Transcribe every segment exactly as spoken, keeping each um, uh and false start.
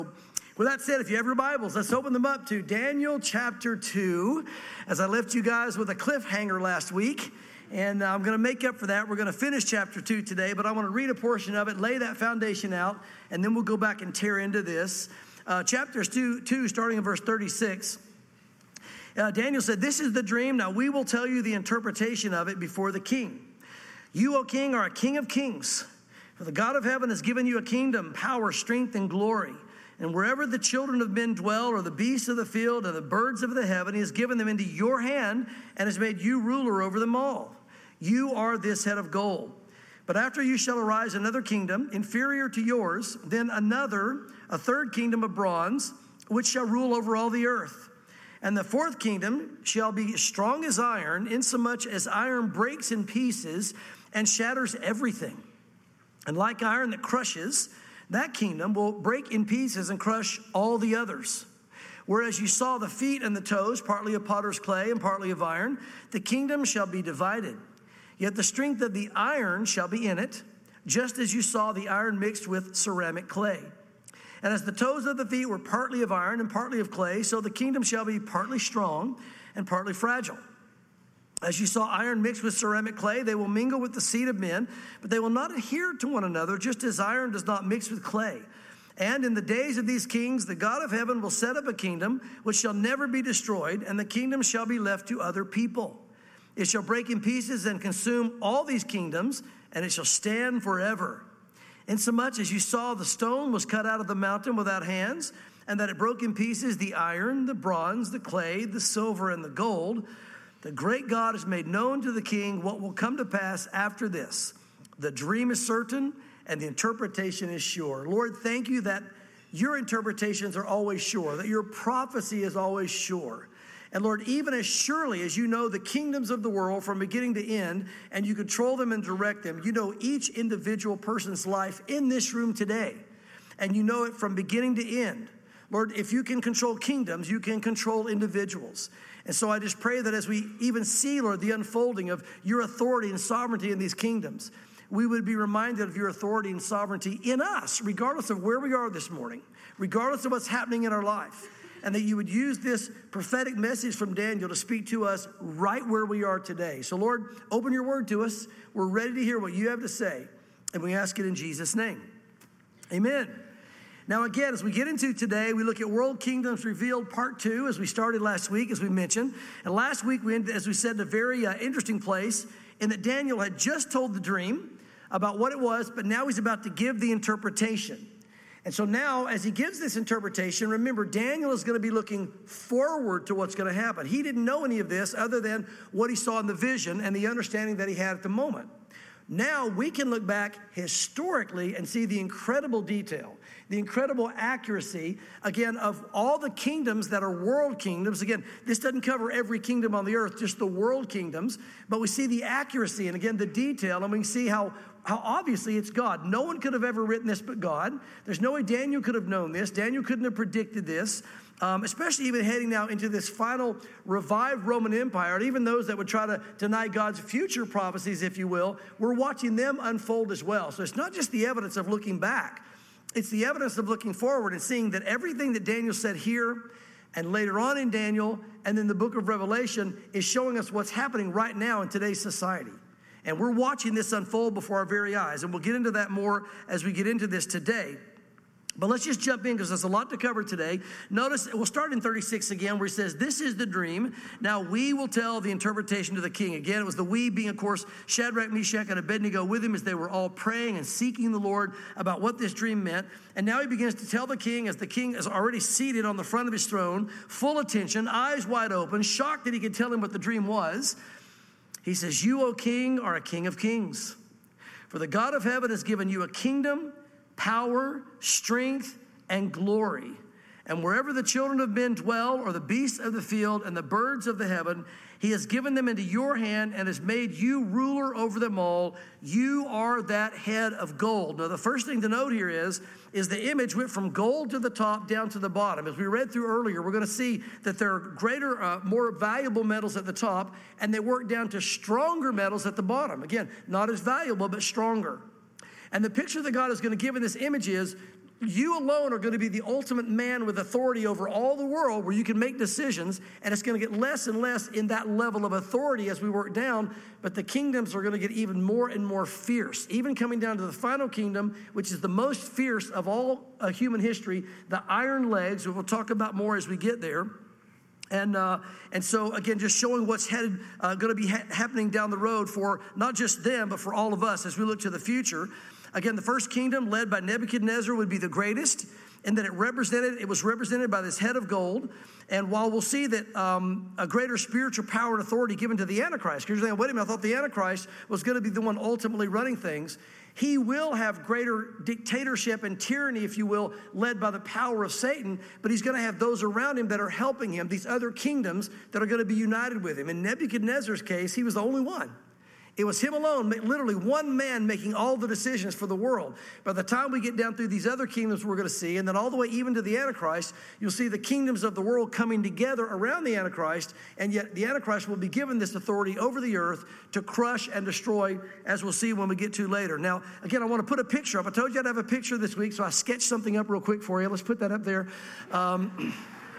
With that said, if you have your Bibles, let's open them up to Daniel chapter two. As I left you guys with a cliffhanger last week, and I'm going to make up for that. We're going to finish chapter two today, but I want to read a portion of it, lay that foundation out, and then we'll go back and tear into this. Uh, chapters two, two, starting in verse thirty-six. Uh, Daniel said, "This is the dream. Now we will tell you the interpretation of it before the king. You, O king, are a king of kings. For the God of heaven has given you a kingdom, power, strength, and glory. And wherever the children of men dwell, or the beasts of the field, and the birds of the heaven, he has given them into your hand, and has made you ruler over them all. You are this head of gold. But after you shall arise another kingdom, inferior to yours, then another, a third kingdom of bronze, which shall rule over all the earth. And the fourth kingdom shall be strong as iron, insomuch as iron breaks in pieces and shatters everything. And like iron that crushes, that kingdom will break in pieces and crush all the others. Whereas you saw the feet and the toes, partly of potter's clay and partly of iron, the kingdom shall be divided. Yet the strength of the iron shall be in it, just as you saw the iron mixed with ceramic clay. And as the toes of the feet were partly of iron and partly of clay, so the kingdom shall be partly strong and partly fragile. As you saw iron mixed with ceramic clay, they will mingle with the seed of men, but they will not adhere to one another, just as iron does not mix with clay. And in the days of these kings, the God of heaven will set up a kingdom which shall never be destroyed, and the kingdom shall be left to other people. It shall break in pieces and consume all these kingdoms, and it shall stand forever. Insomuch as you saw the stone was cut out of the mountain without hands, and that it broke in pieces the iron, the bronze, the clay, the silver, and the gold, the great God has made known to the king what will come to pass after this. The dream is certain, and the interpretation is sure." Lord, thank you that your interpretations are always sure, that your prophecy is always sure. And Lord, even as surely as you know the kingdoms of the world from beginning to end, and you control them and direct them, you know each individual person's life in this room today, and you know it from beginning to end. Lord, if you can control kingdoms, you can control individuals. And so I just pray that as we even see, Lord, the unfolding of your authority and sovereignty in these kingdoms, we would be reminded of your authority and sovereignty in us, regardless of where we are this morning, regardless of what's happening in our life, and that you would use this prophetic message from Daniel to speak to us right where we are today. So, Lord, open your word to us. We're ready to hear what you have to say, and we ask it in Jesus' name. Amen. Now, again, as we get into today, we look at World Kingdoms Revealed Part two, as we started last week, as we mentioned. And last week, we ended, as we said, in a very uh, interesting place, in that Daniel had just told the dream about what it was, but now he's about to give the interpretation. And so now, as he gives this interpretation, remember, Daniel is going to be looking forward to what's going to happen. He didn't know any of this other than what he saw in the vision and the understanding that he had at the moment. Now we can look back historically and see the incredible detail, the incredible accuracy, again, of all the kingdoms that are world kingdoms. Again, this doesn't cover every kingdom on the earth, just the world kingdoms. But we see the accuracy and, again, the detail, and we can see how, how obviously it's God. No one could have ever written this but God. There's no way Daniel could have known this. Daniel couldn't have predicted this. Um, especially even heading now into this final revived Roman Empire, and even those that would try to deny God's future prophecies, if you will, we're watching them unfold as well. So it's not just the evidence of looking back. It's the evidence of looking forward and seeing that everything that Daniel said here and later on in Daniel and then the book of Revelation is showing us what's happening right now in today's society. And we're watching this unfold before our very eyes. And we'll get into that more as we get into this today. But let's just jump in because there's a lot to cover today. Notice, we'll start in thirty-six again where he says, "This is the dream. Now we will tell the interpretation to the king." Again, it was the we being, of course, Shadrach, Meshach, and Abednego with him as they were all praying and seeking the Lord about what this dream meant. And now he begins to tell the king as the king is already seated on the front of his throne, full attention, eyes wide open, shocked that he could tell him what the dream was. He says, "You, O king, are a king of kings. For the God of heaven has given you a kingdom, power, strength, and glory. And wherever the children of men dwell, or the beasts of the field and the birds of the heaven, he has given them into your hand and has made you ruler over them all. You are that head of gold." Now, the first thing to note here is, is the image went from gold to the top down to the bottom. As we read through earlier, we're going to see that there are greater, uh, more valuable metals at the top, and they work down to stronger metals at the bottom. Again, not as valuable, but stronger. And the picture that God is going to give in this image is, you alone are going to be the ultimate man with authority over all the world where you can make decisions, and it's going to get less and less in that level of authority as we work down, but the kingdoms are going to get even more and more fierce, even coming down to the final kingdom, which is the most fierce of all uh, human history, the iron legs, which we'll talk about more as we get there. And uh, and so, again, just showing what's headed, uh, going to be ha- happening down the road for not just them, but for all of us as we look to the future. Again, the first kingdom led by Nebuchadnezzar would be the greatest, and that it represented, it was represented by this head of gold. And while we'll see that um, a greater spiritual power and authority given to the Antichrist, because you're saying, wait a minute, I thought the Antichrist was going to be the one ultimately running things. He will have greater dictatorship and tyranny, if you will, led by the power of Satan, but he's going to have those around him that are helping him, these other kingdoms that are going to be united with him. In Nebuchadnezzar's case, he was the only one. It was him alone, literally one man making all the decisions for the world. By the time we get down through these other kingdoms we're going to see, and then all the way even to the Antichrist, you'll see the kingdoms of the world coming together around the Antichrist, and yet the Antichrist will be given this authority over the earth to crush and destroy, as we'll see when we get to later. Now, again, I want to put a picture up. I told you I'd have a picture this week, so I sketched something up real quick for you. Let's put that up there. Um,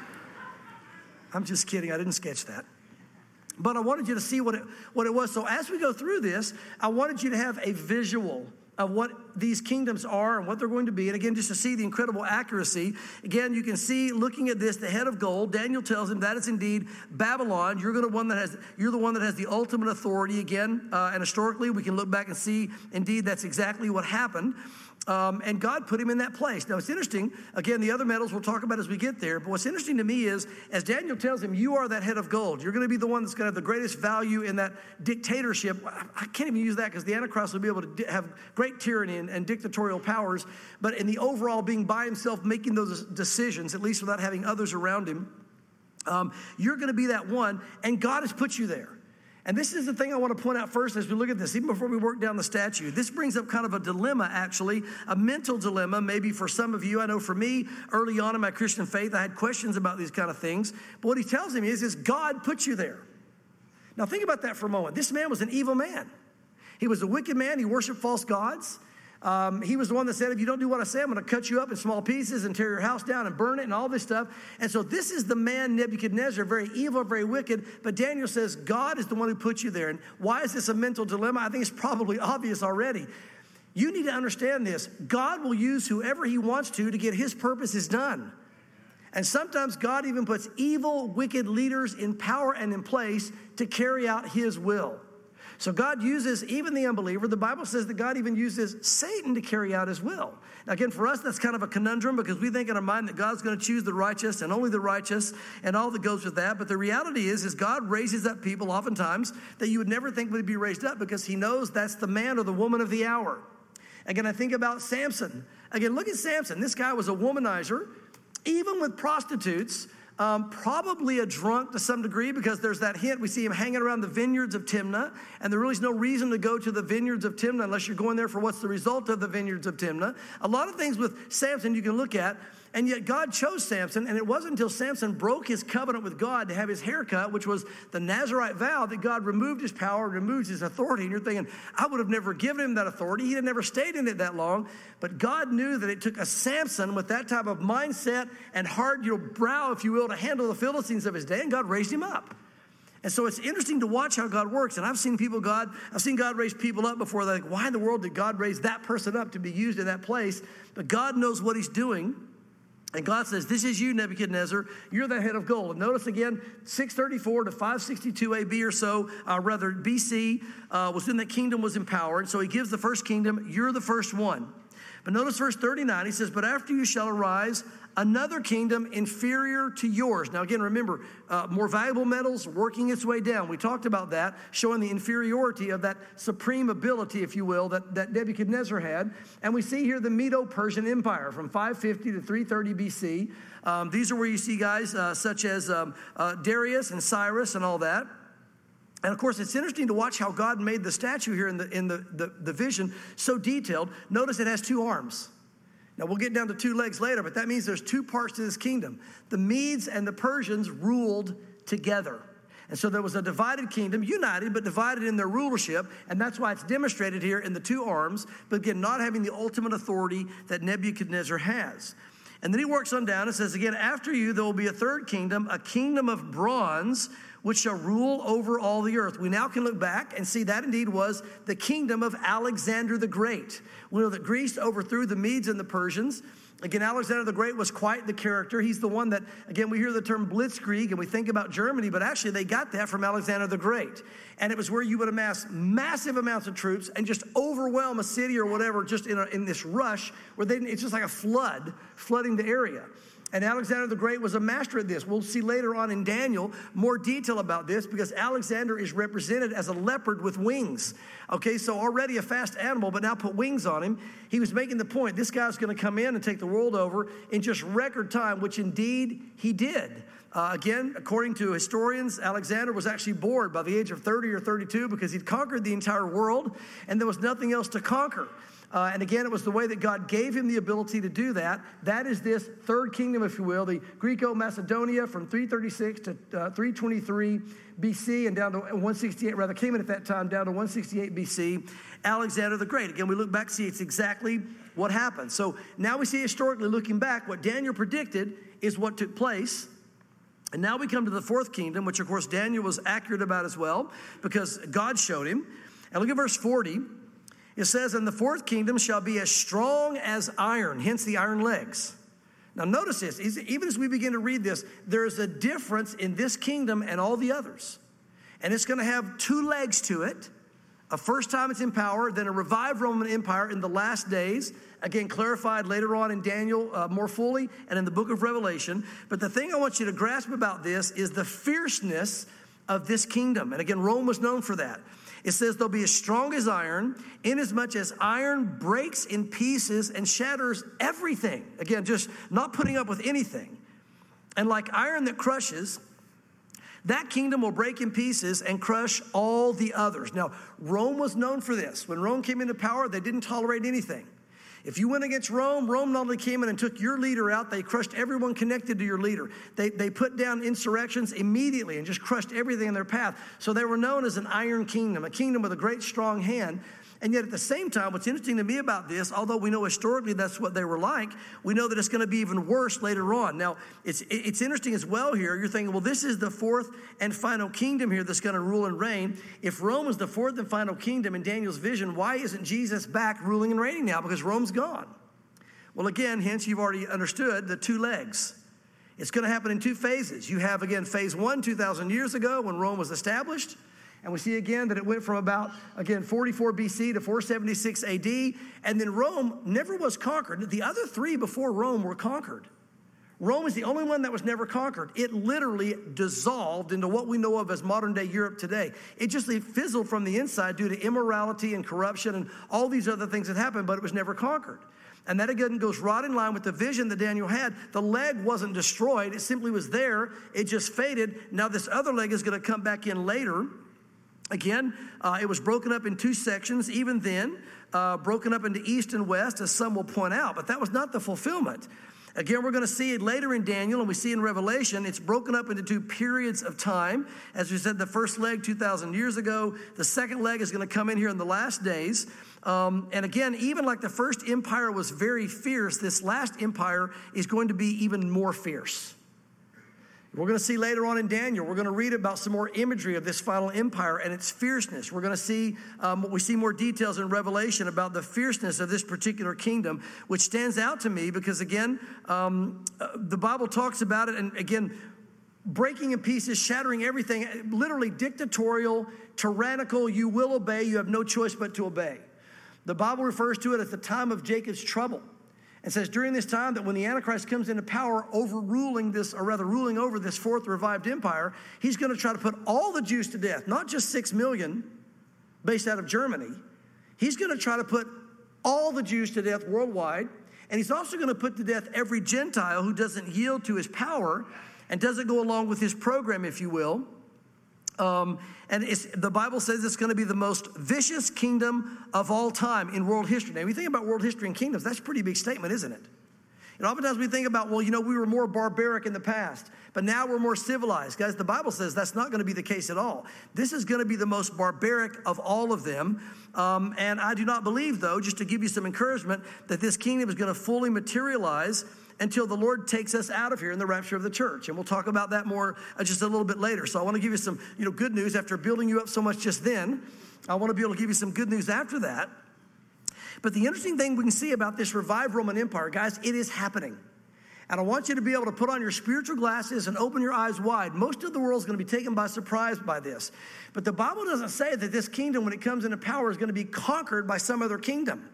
I'm just kidding. I didn't sketch that. But I wanted you to see what it, what it was. So as we go through this, I wanted you to have a visual of what these kingdoms are and what they're going to be. And again, just to see the incredible accuracy. Again, you can see, looking at this, the head of gold, Daniel tells him that is indeed Babylon. You're going to one that has, you're the one that has the ultimate authority. Again, uh, and historically, we can look back and see, indeed, that's exactly what happened. Um, and God put him in that place. Now, it's interesting. Again, the other metals we'll talk about as we get there. But what's interesting to me is, as Daniel tells him, you are that head of gold. You're going to be the one that's going to have the greatest value in that dictatorship. I can't even use that because the Antichrist will be able to have great tyranny and, and dictatorial powers. But in the overall being by himself, making those decisions, at least without having others around him, um, you're going to be that one. And God has put you there. And this is the thing I want to point out first as we look at this, even before we work down the statue. This brings up kind of a dilemma, actually, a mental dilemma, maybe for some of you. I know for me, early on in my Christian faith, I had questions about these kind of things. But what he tells him is, is God put you there. Now, think about that for a moment. This man was an evil man. He was a wicked man. He worshiped false gods. Um, he was the one that said, if you don't do what I say, I'm going to cut you up in small pieces and tear your house down and burn it and all this stuff. And so this is the man, Nebuchadnezzar, very evil, very wicked. But Daniel says, God is the one who put you there. And why is this a mental dilemma? I think it's probably obvious already. You need to understand this. God will use whoever he wants to to get his purposes done. And sometimes God even puts evil, wicked leaders in power and in place to carry out his will. So God uses even the unbeliever. The Bible says that God even uses Satan to carry out his will. Now, again, for us, that's kind of a conundrum because we think in our mind that God's going to choose the righteous and only the righteous and all that goes with that. But the reality is, is God raises up people oftentimes that you would never think would be raised up because he knows that's the man or the woman of the hour. Again, I think about Samson. Again, look at Samson. This guy was a womanizer, even with prostitutes. Um, probably a drunk to some degree because there's that hint. We see him hanging around the vineyards of Timnah, and there really is no reason to go to the vineyards of Timnah unless you're going there for what's the result of the vineyards of Timnah. A lot of things with Samson you can look at, and yet God chose Samson, and it wasn't until Samson broke his covenant with God to have his hair cut, which was the Nazirite vow, that God removed his power, removed his authority. And you're thinking, I would have never given him that authority. He had never stayed in it that long. But God knew that it took a Samson with that type of mindset and hard your brow, if you will, to handle the Philistines of his day, and God raised him up. And so it's interesting to watch how God works. And I've seen people, God, I've seen God raise people up before. They're like, why in the world did God raise that person up to be used in that place? But God knows what he's doing. And God says, this is you, Nebuchadnezzar. You're the head of gold. And notice again, six thirty-four to five sixty-two A B or so, uh, rather B C, uh, was when the kingdom was empowered. So he gives the first kingdom, you're the first one. But notice verse thirty-nine, he says, but after you shall arise another kingdom inferior to yours. Now again, remember, uh, more valuable metals working its way down. We talked about that, showing the inferiority of that supreme ability, if you will, that, that Nebuchadnezzar had. And we see here the Medo-Persian Empire from five fifty to three thirty B C. Um, these are where you see guys uh, such as um, uh, Darius and Cyrus and all that. And of course, it's interesting to watch how God made the statue here in the in the, the, the vision so detailed. Notice it has two arms. Now, we'll get down to two legs later, but that means there's two parts to this kingdom. The Medes and the Persians ruled together. And so there was a divided kingdom, united, but divided in their rulership. And that's why it's demonstrated here in the two arms, but again, not having the ultimate authority that Nebuchadnezzar has. And then he works on down and says, again, after you, there will be a third kingdom, a kingdom of bronze, which shall rule over all the earth. We now can look back and see that indeed was the kingdom of Alexander the Great. We know that Greece overthrew the Medes and the Persians. Again, Alexander the Great was quite the character. He's the one that, again, we hear the term blitzkrieg and we think about Germany, but actually they got that from Alexander the Great. And it was where you would amass massive amounts of troops and just overwhelm a city or whatever just in, a, in this rush where they, it's just like a flood, flooding the area. And Alexander the Great was a master at this. We'll see later on in Daniel more detail about this because Alexander is represented as a leopard with wings. Okay, so already a fast animal, but now put wings on him. He was making the point, this guy's going to come in and take the world over in just record time, which indeed he did. Uh, again, according to historians, Alexander was actually bored by the age of thirty or thirty-two because he'd conquered the entire world and there was nothing else to conquer. Uh, and again, it was the way that God gave him the ability to do that. That is this third kingdom, if you will, the Greco-Macedonia from three thirty-six to uh, three twenty-three B C and down to one sixty-eight, rather came in at that time down to one sixty-eight B C. Alexander the Great. Again, we look back, see it's exactly what happened. So now we see historically looking back, what Daniel predicted is what took place. And now we come to the fourth kingdom, which of course Daniel was accurate about as well because God showed him. And look at verse forty. It says, and the fourth kingdom shall be as strong as iron, hence the iron legs. Now notice this, even as we begin to read this, there is a difference in this kingdom and all the others. And it's going to have two legs to it. A first time it's in power, then a revived Roman Empire in the last days. Again, clarified later on in Daniel uh, more fully and in the book of Revelation. But the thing I want you to grasp about this is the fierceness of this kingdom. And again, Rome was known for that. It says they'll be as strong as iron, inasmuch as iron breaks in pieces and shatters everything. Again, just not putting up with anything. And like iron that crushes, that kingdom will break in pieces and crush all the others. Now, Rome was known for this. When Rome came into power, they didn't tolerate anything. If you went against Rome, Rome not only came in and took your leader out, they crushed everyone connected to your leader. They, they put down insurrections immediately and just crushed everything in their path. So they were known as an iron kingdom, a kingdom with a great strong hand. And yet at the same time, what's interesting to me about this, although we know historically that's what they were like, we know that it's going to be even worse later on. Now, it's it's interesting as well here. You're thinking, well, this is the fourth and final kingdom here that's going to rule and reign. If Rome is the fourth and final kingdom in Daniel's vision, why isn't Jesus back ruling and reigning now? Because Rome's gone. Well, again, hence you've already understood the two legs. It's going to happen in two phases. You have, again, phase one, two thousand years ago when Rome was established. And we see again that it went from about, again, forty-four B C to four seventy-six A D. And then Rome never was conquered. The other three before Rome were conquered. Rome is the only one that was never conquered. It literally dissolved into what we know of as modern-day Europe today. It just it fizzled from the inside due to immorality and corruption and all these other things that happened, but it was never conquered. And that again goes right in line with the vision that Daniel had. The leg wasn't destroyed. It simply was there. It just faded. Now this other leg is going to come back in later. Again, uh, it was broken up in two sections, even then, uh, broken up into east and west, as some will point out. But that was not the fulfillment. Again, we're going to see it later in Daniel, and we see in Revelation, it's broken up into two periods of time. As we said, the first leg two thousand years ago. The second leg is going to come in here in the last days. Um, and again, even like the first empire was very fierce, this last empire is going to be even more fierce. We're going to see later on in Daniel, we're going to read about some more imagery of this final empire and its fierceness. We're going to see, um, we see more details in Revelation about the fierceness of this particular kingdom, which stands out to me because, again, um, uh, the Bible talks about it, and again, breaking in pieces, shattering everything, literally dictatorial, tyrannical, you will obey, you have no choice but to obey. The Bible refers to it as the time of Jacob's trouble. And says during this time that when the Antichrist comes into power, overruling this, or rather ruling over this fourth revived empire, he's going to try to put all the Jews to death, not just six million based out of Germany. He's going to try to put all the Jews to death worldwide. And he's also going to put to death every Gentile who doesn't yield to his power and doesn't go along with his program, if you will. Um, and it's, the Bible says it's going to be the most vicious kingdom of all time in world history. Now, when you think about world history and kingdoms, that's a pretty big statement, isn't it? And oftentimes we think about, well, you know, we were more barbaric in the past, but now we're more civilized. Guys, the Bible says that's not going to be the case at all. This is going to be the most barbaric of all of them. Um, and I do not believe, though, just to give you some encouragement, that this kingdom is going to fully materialize until the Lord takes us out of here in the rapture of the church. And we'll talk about that more uh, just a little bit later. So I want to give you some, you know, good news after building you up so much just then. I want to be able to give you some good news after that. But the interesting thing we can see about this revived Roman Empire, guys, it is happening. And I want you to be able to put on your spiritual glasses and open your eyes wide. Most of the world is going to be taken by surprise by this. But the Bible doesn't say that this kingdom, when it comes into power, is going to be conquered by some other kingdom.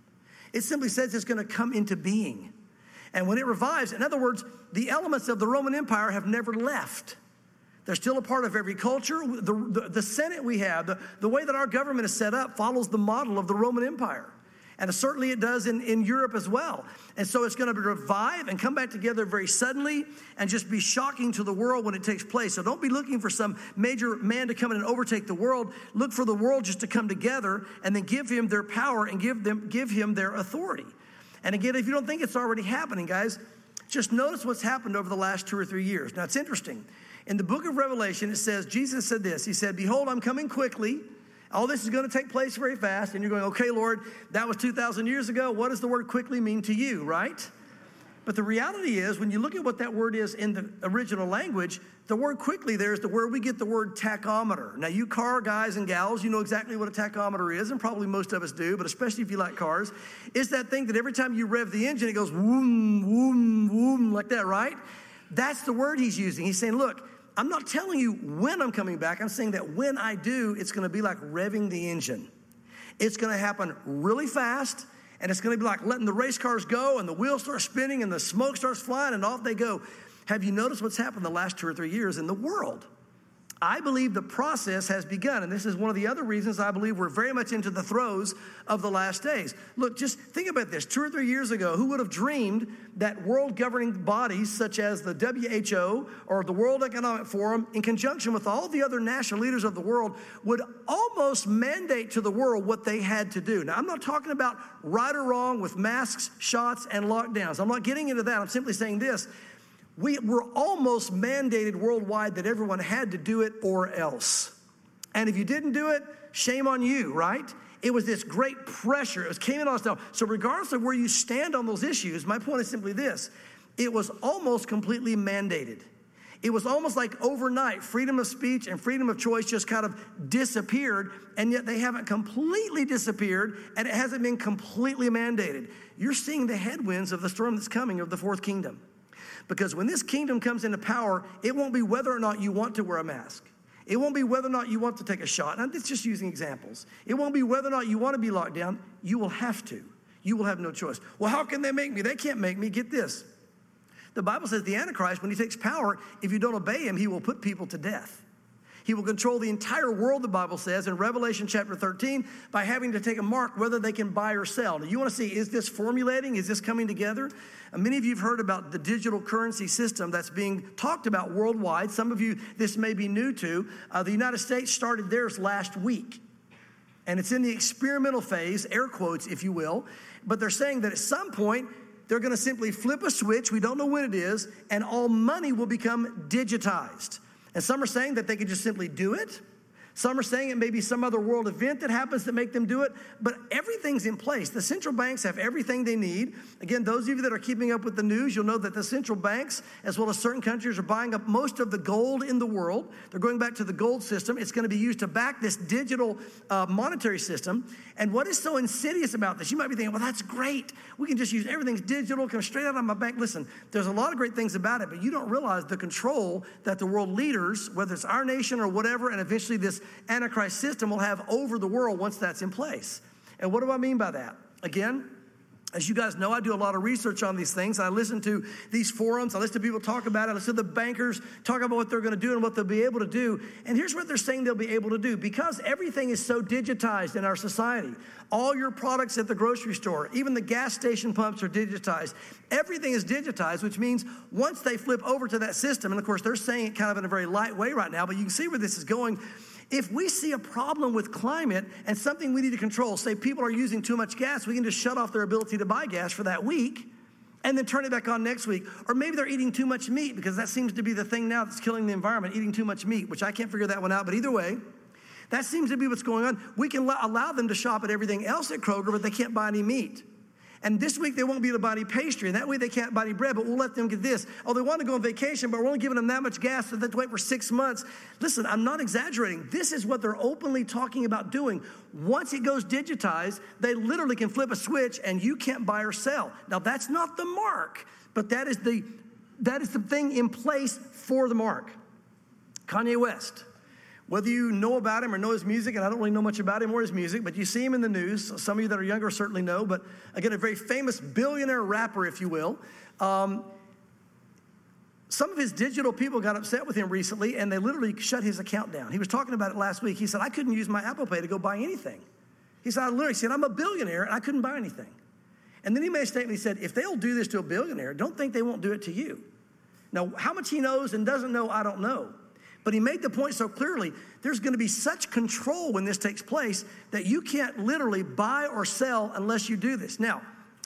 It simply says it's going to come into being. And when it revives, in other words, the elements of the Roman Empire have never left. They're still a part of every culture. The, the, the Senate we have, the, the way that our government is set up, follows the model of the Roman Empire. And certainly it does in, in Europe as well. And so it's going to revive and come back together very suddenly and just be shocking to the world when it takes place. So don't be looking for some major man to come in and overtake the world. Look for the world just to come together and then give him their power and give them give him their authority. And again, if you don't think it's already happening, guys, just notice what's happened over the last two or three years. Now, it's interesting. In the book of Revelation, it says, Jesus said this. He said, behold, I'm coming quickly. All this is going to take place very fast. And you're going, okay, Lord, that was two thousand years ago. What does the word quickly mean to you, right? But the reality is, when you look at what that word is in the original language, the word quickly there is the word we get the word tachometer. Now, you car guys and gals, you know exactly what a tachometer is, and probably most of us do, but especially if you like cars. It's that thing that every time you rev the engine, it goes woom, woom, woom, like that, right? That's the word he's using. He's saying, look, I'm not telling you when I'm coming back. I'm saying that when I do, it's going to be like revving the engine. It's going to happen really fast, and it's going to be like letting the race cars go, and the wheels start spinning, and the smoke starts flying, and off they go. Have you noticed what's happened the last two or three years in the world? I believe the process has begun, and this is one of the other reasons I believe we're very much into the throes of the last days. Look, just think about this. Two or three years ago, who would have dreamed that world governing bodies such as the W H O or the World Economic Forum, in conjunction with all the other national leaders of the world, would almost mandate to the world what they had to do? Now, I'm not talking about right or wrong with masks, shots, and lockdowns. I'm not getting into that. I'm simply saying this. We were almost mandated worldwide that everyone had to do it or else. And if you didn't do it, shame on you, right? It was this great pressure. It was came in on us now. So regardless of where you stand on those issues, my point is simply this. It was almost completely mandated. It was almost like overnight, freedom of speech and freedom of choice just kind of disappeared, and yet they haven't completely disappeared, and it hasn't been completely mandated. You're seeing the headwinds of the storm that's coming of the fourth kingdom. Because when this kingdom comes into power, it won't be whether or not you want to wear a mask. It won't be whether or not you want to take a shot. And it's just using examples. It won't be whether or not you want to be locked down. You will have to. You will have no choice. Well, how can they make me? They can't make me. Get this. The Bible says the Antichrist, when he takes power, if you don't obey him, he will put people to death. He will control the entire world, the Bible says, in Revelation chapter thirteen, by having to take a mark whether they can buy or sell. Now, you want to see, is this formulating? Is this coming together? Uh, many of you have heard about the digital currency system that's being talked about worldwide. Some of you, this may be new to. Uh, the United States started theirs last week. And it's in the experimental phase, air quotes, if you will. But they're saying that at some point, they're going to simply flip a switch. We don't know when it is. And all money will become digitized. And some are saying that they could just simply do it. Some are saying it may be some other world event that happens to make them do it. But everything's in place. The central banks have everything they need. Again, those of you that are keeping up with the news, you'll know that the central banks, as well as certain countries, are buying up most of the gold in the world. They're going back to the gold system. It's going to be used to back this digital uh, monetary system. And what is so insidious about this? You might be thinking, well, that's great. We can just use everything's digital, come straight out of my bank. Listen, there's a lot of great things about it, but you don't realize the control that the world leaders, whether it's our nation or whatever, and eventually this Antichrist system will have over the world once that's in place. And what do I mean by that? Again, as you guys know, I do a lot of research on these things. I listen to these forums. I listen to people talk about it. I listen to the bankers talk about what they're going to do and what they'll be able to do. And here's what they're saying they'll be able to do. Because everything is so digitized in our society, all your products at the grocery store, even the gas station pumps are digitized. Everything is digitized, which means once they flip over to that system, and of course they're saying it kind of in a very light way right now, but you can see where this is going. If we see a problem with climate and something we need to control, say people are using too much gas, we can just shut off their ability to buy gas for that week, and then turn it back on next week. Or maybe they're eating too much meat, because that seems to be the thing now that's killing the environment, eating too much meat, which I can't figure that one out. But either way, that seems to be what's going on. We can allow them to shop at everything else at Kroger, but they can't buy any meat. And this week they won't be able to buy any pastry, and that way they can't buy any bread, but we'll let them get this. Oh, they want to go on vacation, but we're only giving them that much gas, so they have to wait for six months. Listen, I'm not exaggerating. This is what they're openly talking about doing. Once it goes digitized, they literally can flip a switch, and you can't buy or sell. Now, that's not the mark, but that is the, that is the thing in place for the mark. Kanye West. Whether you know about him or know his music, and I don't really know much about him or his music, but you see him in the news. Some of you that are younger certainly know, but again, a very famous billionaire rapper, if you will. Um, some of his digital people got upset with him recently, and they literally shut his account down. He was talking about it last week. He said, I couldn't use my Apple Pay to go buy anything. He said, I literally said, I'm a billionaire, and I couldn't buy anything. And then he made a statement. He said, if they'll do this to a billionaire, don't think they won't do it to you. Now, how much he knows and doesn't know, I don't know. But he made the point so clearly, there's going to be such control when this takes place that you can't literally buy or sell unless you do this. Now,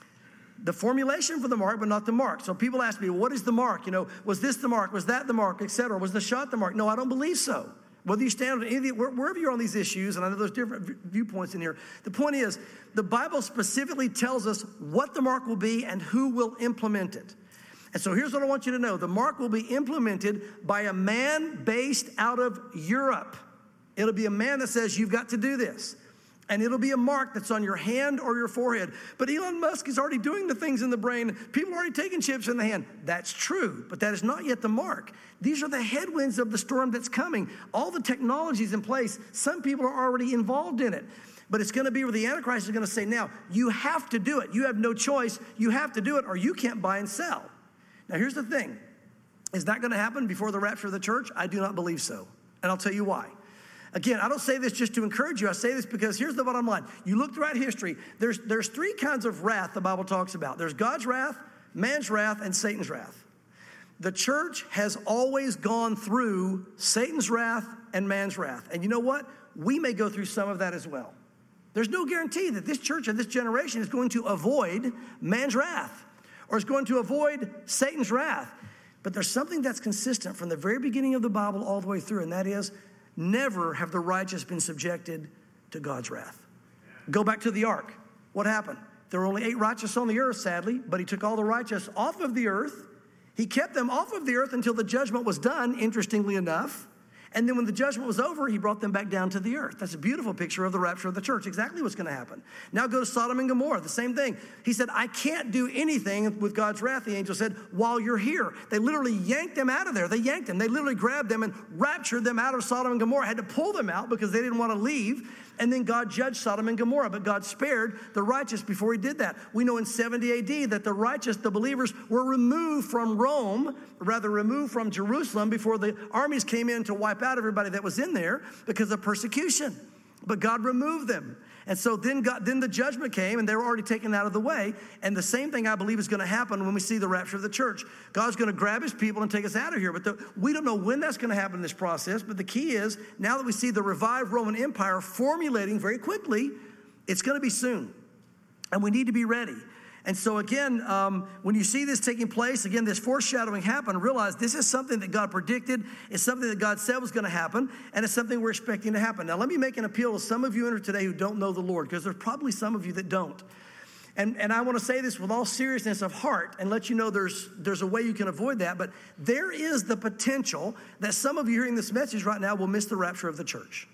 the formulation for the mark, but not the mark. So people ask me, what is the mark? You know, was this the mark? Was that the mark, et cetera? Was the shot the mark? No, I don't believe so. Whether you stand on any of the, wherever you're on these issues, and I know there's different viewpoints in here, the point is, the Bible specifically tells us what the mark will be and who will implement it. And so here's what I want you to know. The mark will be implemented by a man based out of Europe. It'll be a man that says, you've got to do this. And it'll be a mark that's on your hand or your forehead. But Elon Musk is already doing the things in the brain. People are already taking chips in the hand. That's true, but that is not yet the mark. These are the headwinds of the storm that's coming. All the technology's in place. Some people are already involved in it. But it's going to be where the Antichrist is going to say, now, you have to do it. You have no choice. You have to do it, or you can't buy and sell. Now, here's the thing. Is that going to happen before the rapture of the church? I do not believe so. And I'll tell you why. Again, I don't say this just to encourage you. I say this because here's the bottom line. You look throughout history, there's, there's three kinds of wrath the Bible talks about. There's God's wrath, man's wrath, and Satan's wrath. The church has always gone through Satan's wrath and man's wrath. And you know what? We may go through some of that as well. There's no guarantee that this church and this generation is going to avoid man's wrath or is going to avoid Satan's wrath. But there's something that's consistent from the very beginning of the Bible all the way through, and that is, never have the righteous been subjected to God's wrath. Go back to the ark. What happened? There were only eight righteous on the earth, sadly, but he took all the righteous off of the earth. He kept them off of the earth until the judgment was done, interestingly enough. And then when the judgment was over, he brought them back down to the earth. That's a beautiful picture of the rapture of the church, exactly what's going to happen. Now go to Sodom and Gomorrah, the same thing. He said, I can't do anything with God's wrath, the angel said, while you're here. They literally yanked them out of there. They yanked them. They literally grabbed them and raptured them out of Sodom and Gomorrah, had to pull them out because they didn't want to leave. And then God judged Sodom and Gomorrah, but God spared the righteous before he did that. We know in seventy A D that the righteous, the believers, were removed from Rome, rather removed from Jerusalem before the armies came in to wipe out everybody that was in there because of persecution. But God removed them. And so then God, then the judgment came, and they were already taken out of the way. And the same thing, I believe, is going to happen when we see the rapture of the church. God's going to grab his people and take us out of here. But the, we don't know when that's going to happen in this process. But the key is, now that we see the revived Roman Empire formulating very quickly, it's going to be soon. And we need to be ready. And so again, um, when you see this taking place, again, this foreshadowing happen, realize this is something that God predicted. It's something that God said was going to happen, and it's something we're expecting to happen. Now, let me make an appeal to some of you in here today who don't know the Lord, because there's probably some of you that don't. And, and I want to say this with all seriousness of heart and let you know there's, there's a way you can avoid that, but there is the potential that some of you hearing this message right now will miss the rapture of the church.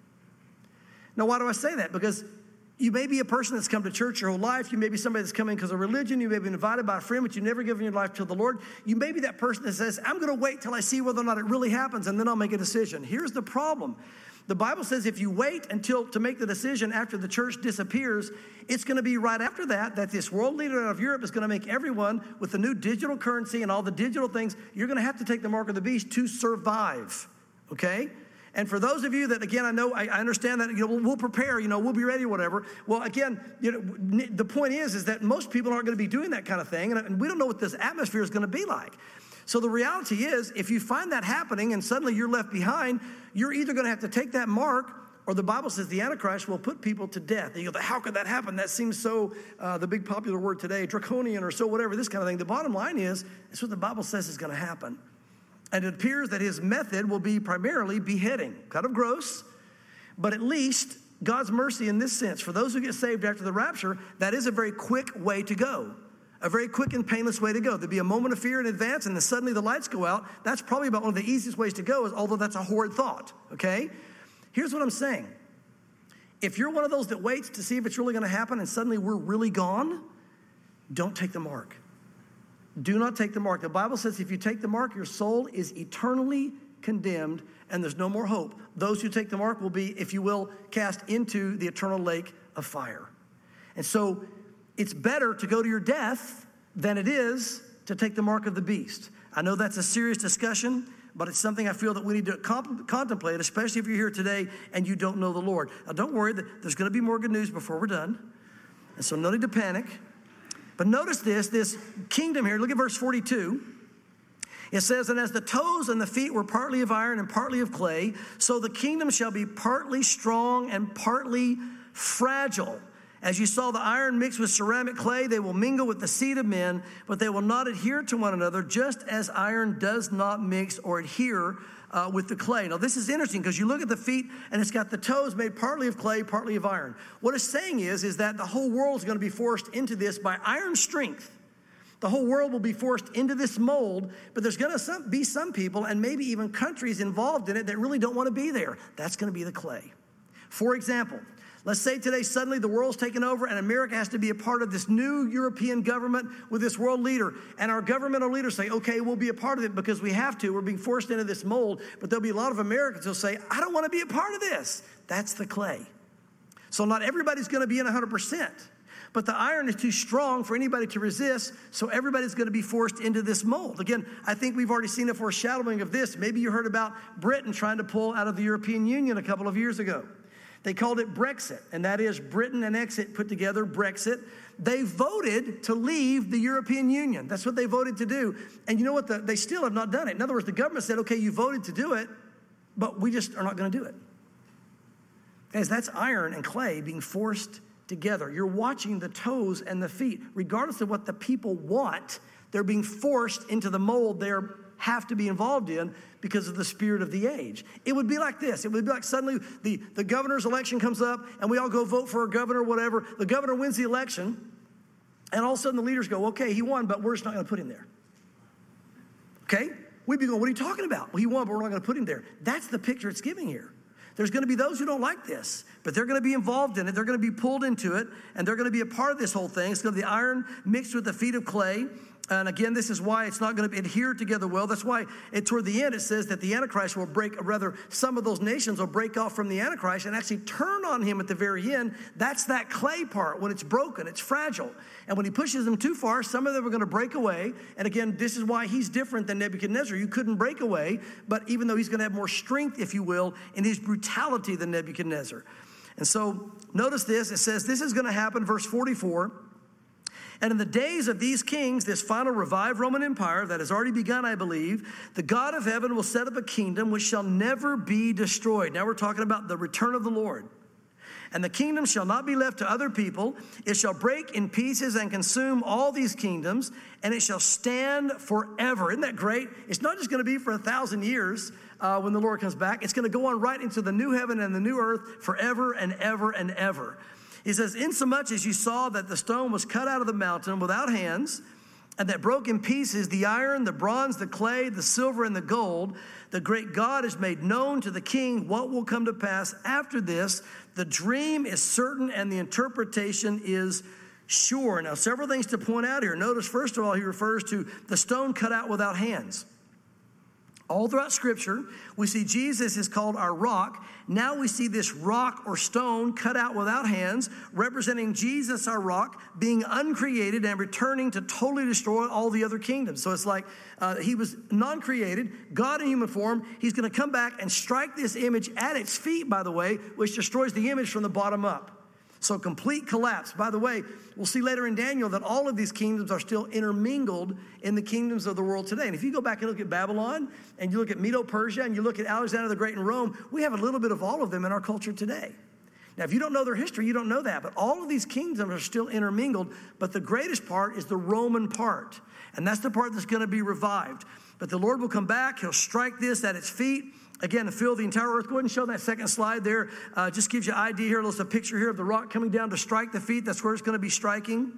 Now, why do I say that? Because you may be a person that's come to church your whole life. You may be somebody that's coming because of religion. You may be invited by a friend, but you've never given your life to the Lord. You may be that person that says, I'm going to wait till I see whether or not it really happens, and then I'll make a decision. Here's the problem. The Bible says if you wait until to make the decision after the church disappears, it's going to be right after that that this world leader out of Europe is going to make everyone with the new digital currency and all the digital things, you're going to have to take the mark of the beast to survive, okay? And for those of you that, again, I know, I, I understand that, you know, we'll, we'll prepare, you know, we'll be ready or whatever. Well, again, you know, the point is, is that most people aren't going to be doing that kind of thing, and, and we don't know what this atmosphere is going to be like. So the reality is, if you find that happening and suddenly you're left behind, you're either going to have to take that mark or the Bible says the Antichrist will put people to death. And you go, how could that happen? That seems so, uh, the big popular word today, draconian or so whatever, this kind of thing. The bottom line is, it's what the Bible says is going to happen. And it appears that his method will be primarily beheading. Kind of gross, but at least God's mercy in this sense. For those who get saved after the rapture, that is a very quick way to go. A very quick and painless way to go. There'd be a moment of fear in advance, and then suddenly the lights go out. That's probably about one of the easiest ways to go, is, although that's a horrid thought, okay? Here's what I'm saying. If you're one of those that waits to see if it's really going to happen and suddenly we're really gone, don't take the mark. Do not take the mark. The Bible says if you take the mark, your soul is eternally condemned and there's no more hope. Those who take the mark will be, if you will, cast into the eternal lake of fire. And so it's better to go to your death than it is to take the mark of the beast. I know that's a serious discussion, but it's something I feel that we need to comp- contemplate, especially if you're here today and you don't know the Lord. Now, don't worry, there's going to be more good news before we're done. And so no need to panic. But notice this, this kingdom here, look at verse forty-two. It says, and as the toes and the feet were partly of iron and partly of clay, so the kingdom shall be partly strong and partly fragile. As you saw the iron mixed with ceramic clay, they will mingle with the seed of men, but they will not adhere to one another, just as iron does not mix or adhere uh, with the clay. Now, this is interesting because you look at the feet, and it's got the toes made partly of clay, partly of iron. What it's saying is, is that the whole world is going to be forced into this by iron strength. The whole world will be forced into this mold, but there's going to be some people and maybe even countries involved in it that really don't want to be there. That's going to be the clay. For example, let's say today suddenly the world's taken over and America has to be a part of this new European government with this world leader. And our governmental leaders say, okay, we'll be a part of it because we have to. We're being forced into this mold. But there'll be a lot of Americans who'll say, I don't want to be a part of this. That's the clay. So not everybody's going to be in one hundred percent. But the iron is too strong for anybody to resist, so everybody's going to be forced into this mold. Again, I think we've already seen a foreshadowing of this. Maybe you heard about Britain trying to pull out of the European Union a couple of years ago. They called it Brexit, and that is Britain and exit put together, Brexit. They voted to leave the European Union. That's what they voted to do. And you know what? The, they still have not done it. In other words, the government said, okay, you voted to do it, but we just are not going to do it. Guys, that's iron and clay being forced together. You're watching the toes and the feet. Regardless of what the people want, they're being forced into the mold they have to be involved in because of the spirit of the age. It would be like this. It would be like suddenly the, the governor's election comes up and we all go vote for a governor or whatever. The governor wins the election and all of a sudden the leaders go, okay, he won, but we're just not going to put him there. Okay? We'd be going, what are you talking about? Well, he won, but we're not going to put him there. That's the picture it's giving here. There's going to be those who don't like this, but they're going to be involved in it. They're going to be pulled into it, and they're going to be a part of this whole thing. It's going to be the iron mixed with the feet of clay. And again, this is why it's not going to adhere together well. That's why it, toward the end it says that the Antichrist will break, or rather some of those nations will break off from the Antichrist and actually turn on him at the very end. That's that clay part. When it's broken, it's fragile. And when he pushes them too far, some of them are going to break away. And again, this is why he's different than Nebuchadnezzar. You couldn't break away, but even though he's going to have more strength, if you will, in his brutality than Nebuchadnezzar. And so notice this. It says this is going to happen, verse forty-four. And in the days of these kings, this final revived Roman Empire that has already begun, I believe, the God of heaven will set up a kingdom which shall never be destroyed. Now we're talking about the return of the Lord. And the kingdom shall not be left to other people. It shall break in pieces and consume all these kingdoms, and it shall stand forever. Isn't that great? It's not just going to be for a thousand years uh, when the Lord comes back. It's going to go on right into the new heaven and the new earth forever and ever and ever. He says, insomuch as you saw that the stone was cut out of the mountain without hands, and that broke in pieces the iron, the bronze, the clay, the silver, and the gold, the great God has made known to the king what will come to pass after this. The dream is certain, and the interpretation is sure. Now, several things to point out here. Notice, first of all, he refers to the stone cut out without hands. All throughout Scripture, we see Jesus is called our rock. Now we see this rock or stone cut out without hands, representing Jesus, our rock, being uncreated and returning to totally destroy all the other kingdoms. So it's like uh, he was non-created, God in human form. He's going to come back and strike this image at its feet, by the way, which destroys the image from the bottom up. So complete collapse. By the way, we'll see later in Daniel that all of these kingdoms are still intermingled in the kingdoms of the world today. And if you go back and look at Babylon, and you look at Medo-Persia, and you look at Alexander the Great in Rome, we have a little bit of all of them in our culture today. Now, if you don't know their history, you don't know that. But all of these kingdoms are still intermingled. But the greatest part is the Roman part. And that's the part that's going to be revived. But the Lord will come back. He'll strike this at its feet. Again, to fill the entire earth. Go ahead and show that second slide there. Uh, just gives you an idea here. There's a picture here of the rock coming down to strike the feet. That's where it's going to be striking.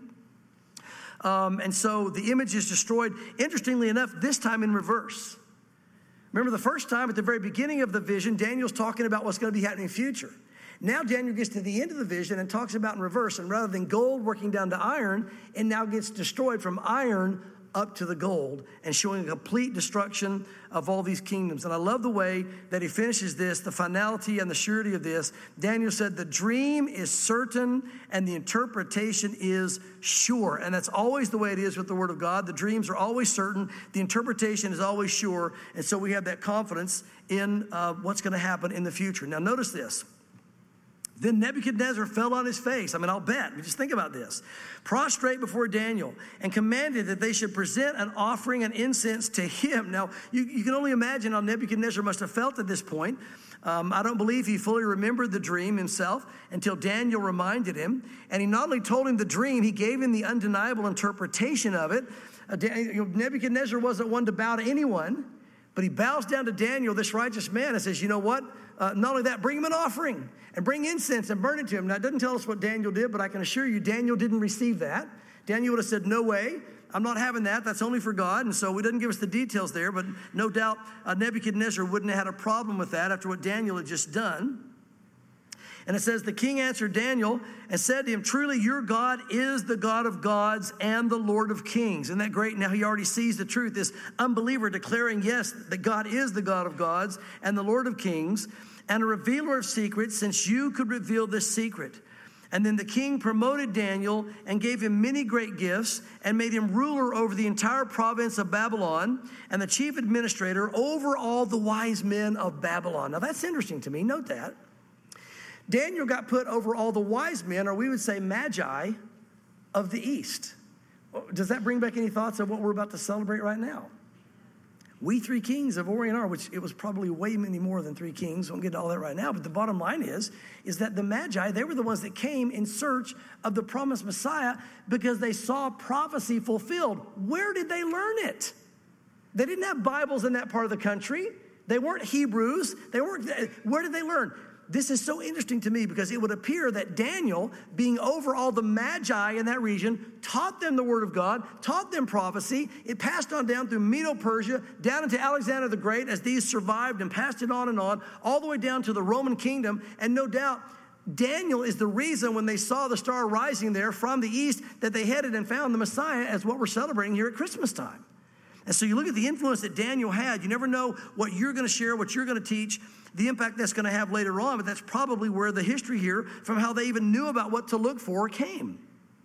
Um, and so the image is destroyed. Interestingly enough, this time in reverse. Remember the first time at the very beginning of the vision, Daniel's talking about what's going to be happening in the future. Now Daniel gets to the end of the vision and talks about in reverse. And rather than gold working down to iron, it now gets destroyed from iron up to the gold, and showing a complete destruction of all these kingdoms. And I love the way that he finishes this, the finality and the surety of this. Daniel said, the dream is certain and the interpretation is sure. And that's always the way it is with the word of God. The dreams are always certain. The interpretation is always sure. And so we have that confidence in uh, what's going to happen in the future. Now notice this. Then Nebuchadnezzar fell on his face. I mean, I'll bet. I mean, just think about this. Prostrate before Daniel and commanded that they should present an offering and incense to him. Now, you, you can only imagine how Nebuchadnezzar must have felt at this point. Um, I don't believe he fully remembered the dream himself until Daniel reminded him. And he not only told him the dream, he gave him the undeniable interpretation of it. Uh, Nebuchadnezzar wasn't one to bow to anyone, but he bows down to Daniel, this righteous man, and says, you know what? Uh, not only that, bring him an offering and bring incense and burn it to him. Now, it doesn't tell us what Daniel did, but I can assure you Daniel didn't receive that. Daniel would have said, no way. I'm not having that. That's only for God. And so he doesn't give us the details there, but no doubt uh, Nebuchadnezzar wouldn't have had a problem with that after what Daniel had just done. And it says, the king answered Daniel and said to him, truly your God is the God of gods and the Lord of kings. Isn't that great? Now he already sees the truth. This unbeliever declaring, yes, that God is the God of gods and the Lord of kings and a revealer of secrets, since you could reveal this secret. And then the king promoted Daniel and gave him many great gifts and made him ruler over the entire province of Babylon and the chief administrator over all the wise men of Babylon. Now that's interesting to me. Note that. Daniel got put over all the wise men, or we would say magi, of the east. Does that bring back any thoughts of what we're about to celebrate right now? We three kings of Orient are, which it was probably way many more than three kings. We won't get to all that right now. But the bottom line is, is that the magi, they were the ones that came in search of the promised Messiah because they saw prophecy fulfilled. Where did they learn it? They didn't have Bibles in that part of the country. They weren't Hebrews. They weren't. Where did they learn? This is so interesting to me because it would appear that Daniel, being over all the magi in that region, taught them the word of God, taught them prophecy. It passed on down through Medo-Persia, down into Alexander the Great as these survived and passed it on and on, all the way down to the Roman kingdom. And no doubt, Daniel is the reason when they saw the star rising there from the east that they headed and found the Messiah as what we're celebrating here at Christmas time. And so you look at the influence that Daniel had. You never know what you're going to share, what you're going to teach, the impact that's going to have later on, but that's probably where the history here from how they even knew about what to look for came.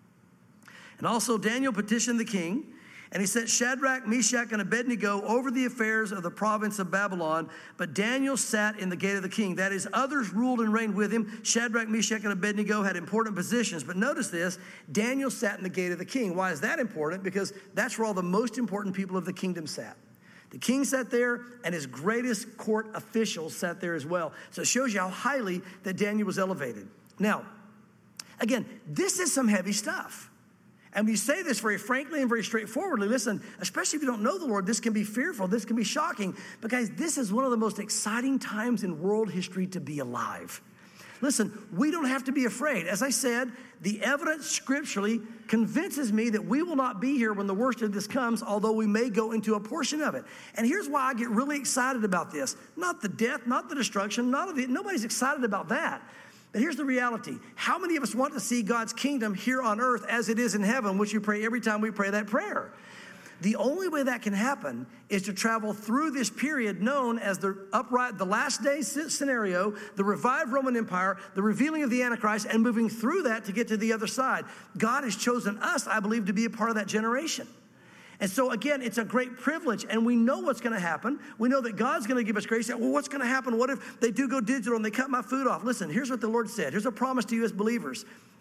And also Daniel petitioned the king, and he sent Shadrach, Meshach, and Abednego over the affairs of the province of Babylon, but Daniel sat in the gate of the king. That is, others ruled and reigned with him. Shadrach, Meshach, and Abednego had important positions, but notice this, Daniel sat in the gate of the king. Why is that important? Because that's where all the most important people of the kingdom sat. The king sat there, and his greatest court officials sat there as well. So it shows you how highly that Daniel was elevated. Now, again, this is some heavy stuff. And we say this very frankly and very straightforwardly. Listen, especially if you don't know the Lord, this can be fearful. This can be shocking. But guys, this is one of the most exciting times in world history to be alive. Listen, we don't have to be afraid. As I said, the evidence scripturally convinces me that we will not be here when the worst of this comes, although we may go into a portion of it. And here's why I get really excited about this. Not the death, not the destruction, not the, nobody's excited about that. But here's the reality. How many of us want to see God's kingdom here on earth as it is in heaven, which you pray every time we pray that prayer? The only way that can happen is to travel through this period known as the upright, the last day scenario, the revived Roman Empire, the revealing of the Antichrist, and moving through that to get to the other side. God has chosen us, I believe, to be a part of that generation. And so, again, it's a great privilege, and we know what's going to happen. We know that God's going to give us grace. Well, what's going to happen? What if they do go digital and they cut my food off? Listen, here's what the Lord said. Here's a promise to you as believers.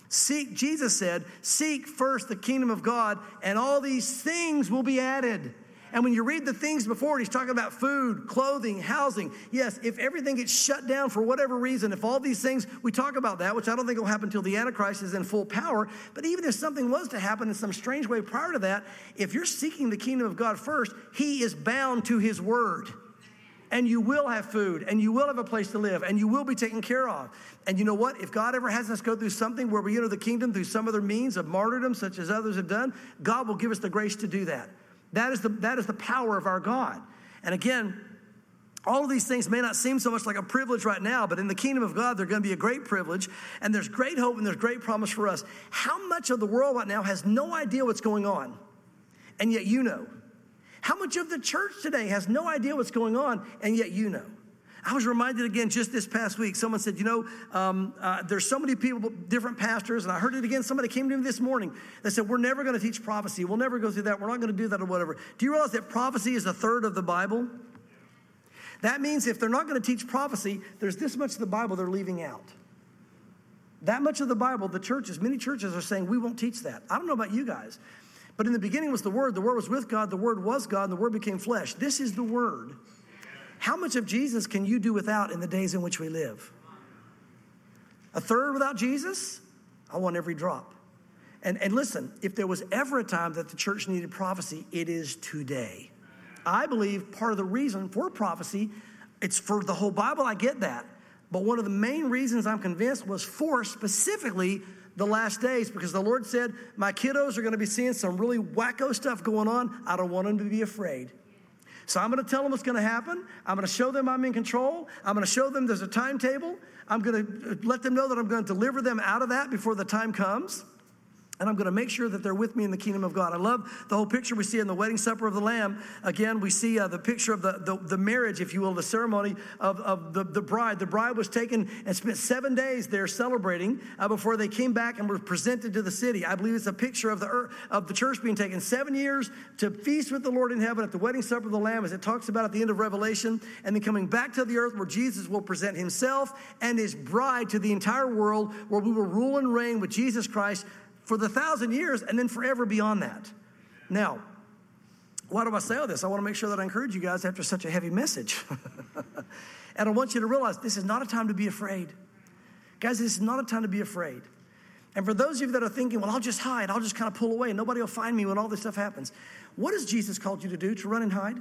Seek, Jesus said, seek first the kingdom of God, and all these things will be added. And when you read the things before, he's talking about food, clothing, housing. Yes, if everything gets shut down for whatever reason, if all these things, we talk about that, which I don't think will happen until the Antichrist is in full power. But even if something was to happen in some strange way prior to that, if you're seeking the kingdom of God first, he is bound to his word. And you will have food, and you will have a place to live, and you will be taken care of. And you know what? If God ever has us go through something where we enter the kingdom through some other means of martyrdom, such as others have done, God will give us the grace to do that. That is the, that is the power of our God. And again, all of these things may not seem so much like a privilege right now, but in the kingdom of God, they're going to be a great privilege, and there's great hope and there's great promise for us. How much of the world right now has no idea what's going on, and yet you know? How much of the church today has no idea what's going on, and yet you know? I was reminded again just this past week, someone said, you know, um, uh, there's so many people, different pastors, and I heard it again. Somebody came to me this morning. They said, we're never going to teach prophecy. We'll never go through that. We're not going to do that or whatever. Do you realize that prophecy is a third of the Bible? That means if they're not going to teach prophecy, there's this much of the Bible they're leaving out. That much of the Bible, the churches, many churches are saying, we won't teach that. I don't know about you guys, but in the beginning was the Word. The Word was with God. The Word was God, and the Word became flesh. This is the Word. How much of Jesus can you do without in the days in which we live? A third without Jesus? I want every drop. And, and listen, if there was ever a time that the church needed prophecy, it is today. I believe part of the reason for prophecy, it's for the whole Bible, I get that. But one of the main reasons I'm convinced was for specifically the last days, because the Lord said, my kiddos are going to be seeing some really wacko stuff going on. I don't want them to be afraid. So I'm going to tell them what's going to happen. I'm going to show them I'm in control. I'm going to show them there's a timetable. I'm going to let them know that I'm going to deliver them out of that before the time comes. And I'm going to make sure that they're with me in the kingdom of God. I love the whole picture we see in the wedding supper of the Lamb. Again, we see uh, the picture of the, the, the marriage, if you will, the ceremony of, of the, the bride. The bride was taken and spent seven days there celebrating uh, before they came back and were presented to the city. I believe it's a picture of the, of the church being taken seven years to feast with the Lord in heaven at the wedding supper of the Lamb, as it talks about at the end of Revelation, and then coming back to the earth where Jesus will present himself and his bride to the entire world, where we will rule and reign with Jesus Christ for the thousand years and then forever beyond that. Now, why do I say all this? I want to make sure that I encourage you guys after such a heavy message. And I want you to realize this is not a time to be afraid. Guys, this is not a time to be afraid. And for those of you that are thinking, well, I'll just hide. I'll just kind of pull away and nobody will find me when all this stuff happens. What has Jesus called you to do? To run and hide?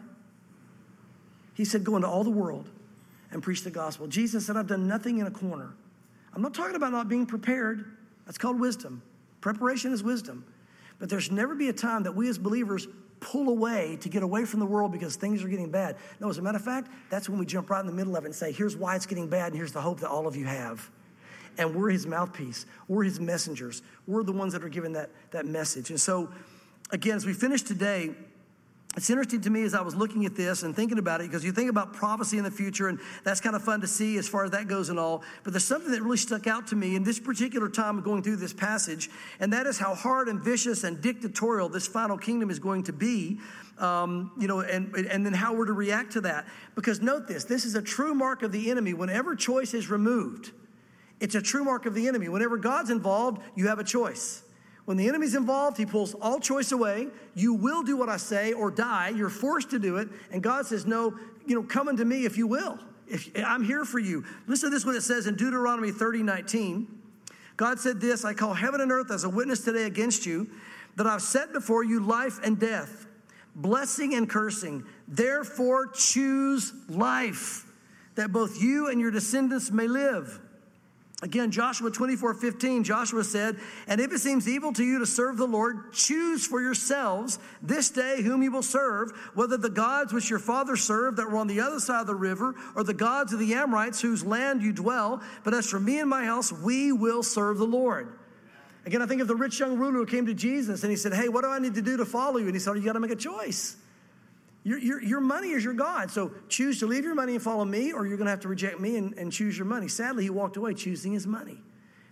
He said, go into all the world and preach the gospel. Jesus said, I've done nothing in a corner. I'm not talking about not being prepared. That's called wisdom. Preparation is wisdom. But there should never be a time that we as believers pull away to get away from the world because things are getting bad. No, as a matter of fact, that's when we jump right in the middle of it and say, here's why it's getting bad, and here's the hope that all of you have. And we're his mouthpiece. We're his messengers. We're the ones that are giving that, that message. And so, again, as we finish today, it's interesting to me as I was looking at this and thinking about it, because you think about prophecy in the future, and that's kind of fun to see as far as that goes and all. But there's something that really stuck out to me in this particular time of going through this passage, and that is how hard and vicious and dictatorial this final kingdom is going to be, um, you know, and, and then how we're to react to that. Because note this, this is a true mark of the enemy. Whenever choice is removed, it's a true mark of the enemy. Whenever God's involved, you have a choice. When the enemy's involved, he pulls all choice away. You will do what I say or die. You're forced to do it. And God says, no, you know, come unto me if you will. If I'm here for you. Listen to this, what it says in Deuteronomy thirty nineteen. God said this, I call heaven and earth as a witness today against you, that I've set before you life and death, blessing and cursing. Therefore choose life, that both you and your descendants may live. Again, Joshua twenty-four fifteen, Joshua said, and if it seems evil to you to serve the Lord, choose for yourselves this day whom you will serve, whether the gods which your fathers served that were on the other side of the river, or the gods of the Amorites whose land you dwell. But as for me and my house, we will serve the Lord. Again, I think of the rich young ruler who came to Jesus and he said, hey, what do I need to do to follow you? And he said, you got to make a choice. Your, your, your money is your God. So choose to leave your money and follow me, or you're going to have to reject me and, and choose your money. Sadly, he walked away choosing his money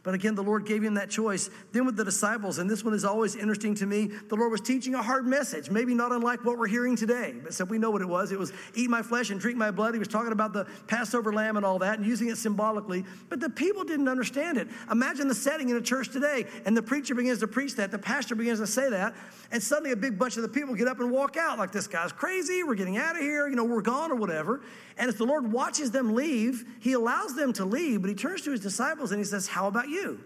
But again, the Lord gave him that choice. Then with the disciples, and this one is always interesting to me, the Lord was teaching a hard message, maybe not unlike what we're hearing today. But so we know what it was. It was eat my flesh and drink my blood. He was talking about the Passover lamb and all that and using it symbolically. But the people didn't understand it. Imagine the setting in a church today, and the preacher begins to preach that, the pastor begins to say that, and suddenly a big bunch of the people get up and walk out like, this guy's crazy, we're getting out of here, you know, we're gone or whatever. And as the Lord watches them leave, he allows them to leave, but he turns to his disciples and he says, how about you?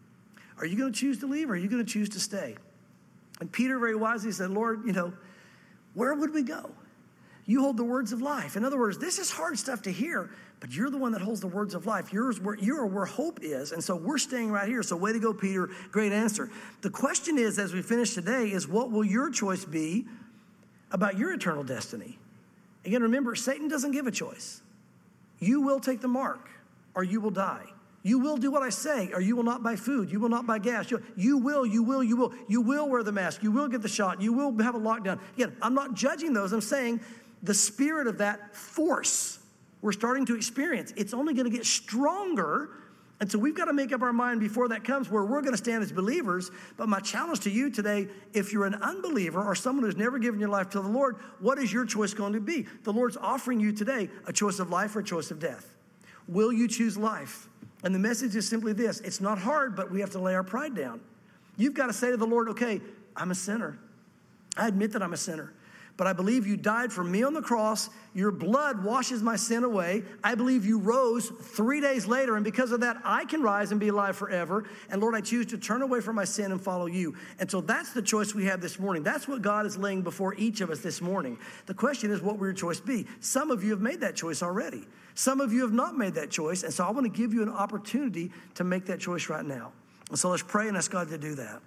Are you going to choose to leave or are you going to choose to stay? And Peter very wisely said, Lord, you know, where would we go? You hold the words of life. In other words, this is hard stuff to hear, but you're the one that holds the words of life. Yours, where, you're where hope is, and so we're staying right here. So way to go, Peter. Great answer. The question is, as we finish today, is what will your choice be about your eternal destiny? Again, remember, Satan doesn't give a choice. You will take the mark or you will die. You will do what I say, or you will not buy food. You will not buy gas. You, you will, you will, you will. You will wear the mask. You will get the shot. You will have a lockdown. Again, I'm not judging those. I'm saying the spirit of that force we're starting to experience, it's only going to get stronger. And so we've got to make up our mind before that comes where we're going to stand as believers. But my challenge to you today, if you're an unbeliever or someone who's never given your life to the Lord, what is your choice going to be? The Lord's offering you today a choice of life or a choice of death. Will you choose life? And the message is simply this. It's not hard, but we have to lay our pride down. You've got to say to the Lord, okay, I'm a sinner. I admit that I'm a sinner. But I believe you died for me on the cross. Your blood washes my sin away. I believe you rose three days later, and because of that, I can rise and be alive forever. And Lord, I choose to turn away from my sin and follow you. And so that's the choice we have this morning. That's what God is laying before each of us this morning. The question is, what will your choice be? Some of you have made that choice already. Some of you have not made that choice, and so I want to give you an opportunity to make that choice right now. And so let's pray and ask God to do that.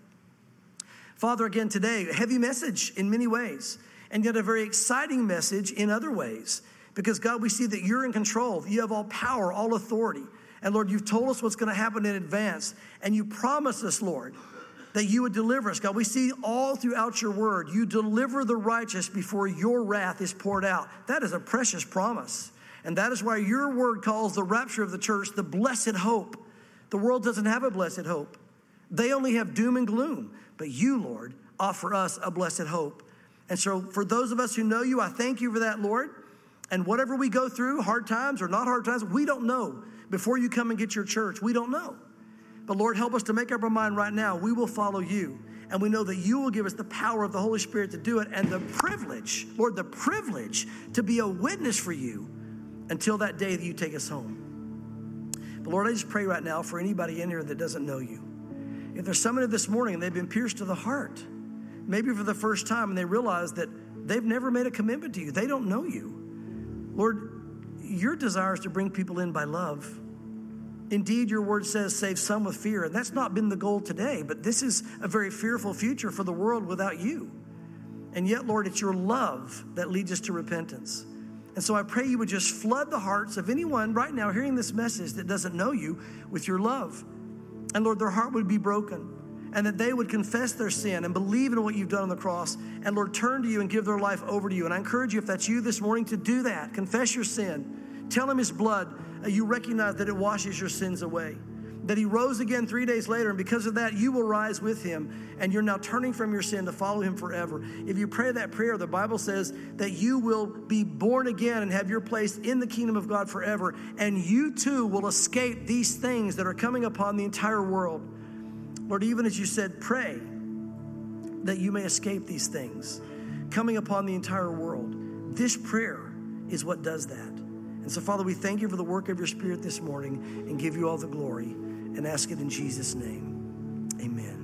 Father, again today, a heavy message in many ways, and yet a very exciting message in other ways. Because, God, we see that you're in control. You have all power, all authority. And, Lord, you've told us what's going to happen in advance. And you promised us, Lord, that you would deliver us. God, we see all throughout your word, you deliver the righteous before your wrath is poured out. That is a precious promise. And that is why your word calls the rapture of the church the blessed hope. The world doesn't have a blessed hope. They only have doom and gloom. But you, Lord, offer us a blessed hope. And so for those of us who know you, I thank you for that, Lord. And whatever we go through, hard times or not hard times, we don't know. Before you come and get your church, we don't know. But Lord, help us to make up our mind right now. We will follow you. And we know that you will give us the power of the Holy Spirit to do it and the privilege, Lord, the privilege to be a witness for you until that day that you take us home. But Lord, I just pray right now for anybody in here that doesn't know you. If there's somebody this morning and they've been pierced to the heart, maybe for the first time, and they realize that they've never made a commitment to you. They don't know you. Lord, your desire is to bring people in by love. Indeed, your word says, save some with fear. And that's not been the goal today, but this is a very fearful future for the world without you. And yet, Lord, it's your love that leads us to repentance. And so I pray you would just flood the hearts of anyone right now hearing this message that doesn't know you with your love. And Lord, their heart would be broken. And that they would confess their sin and believe in what you've done on the cross. And Lord, turn to you and give their life over to you. And I encourage you, if that's you this morning, to do that. Confess your sin. Tell him his blood. Uh, you recognize that it washes your sins away. That he rose again three days later. And because of that, you will rise with him. And you're now turning from your sin to follow him forever. If you pray that prayer, the Bible says that you will be born again and have your place in the kingdom of God forever. And you too will escape these things that are coming upon the entire world. Lord, even as you said, pray that you may escape these things coming upon the entire world. This prayer is what does that. And so, Father, we thank you for the work of your Spirit this morning and give you all the glory and ask it in Jesus' name. Amen.